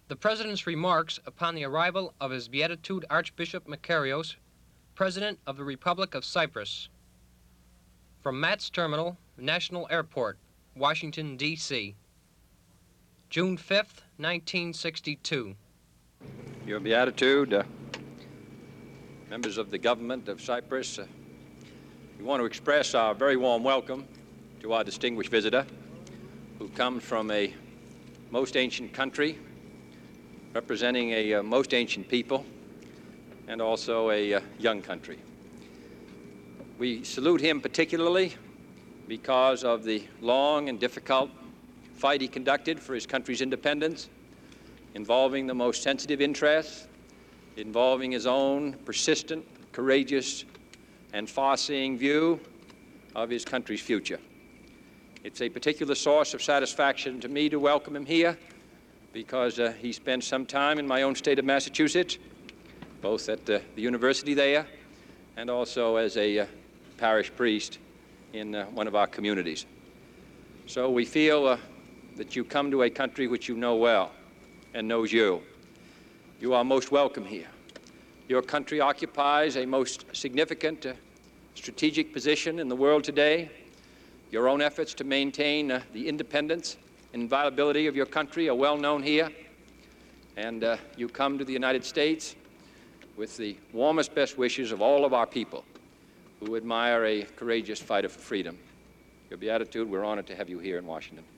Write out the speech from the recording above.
The President's remarks upon the arrival of His Beatitude Archbishop Makarios, President of the Republic of Cyprus. From Matt's Terminal, National Airport, Washington, D.C. June 5th, 1962. Your Beatitude, members of the government of Cyprus, we want to express our very warm welcome to our distinguished visitor, who comes from a most ancient country, representing a most ancient people, and also a young country. We salute him particularly because of the long and difficult fight he conducted for his country's independence, involving the most sensitive interests, involving his own persistent, courageous, and far-seeing view of his country's future. It's a particular source of satisfaction to me to welcome him here because he spent some time in my own state of Massachusetts, both at the university there and also as a parish priest in one of our communities. So we feel that you come to a country which you know well and knows you. You are most welcome here. Your country occupies a most significant strategic position in the world today. Your own efforts to maintain the independence and inviolability of your country are well known here. And you come to the United States with the warmest, best wishes of all of our people who admire a courageous fighter for freedom. Your Beatitude, we're honored to have you here in Washington.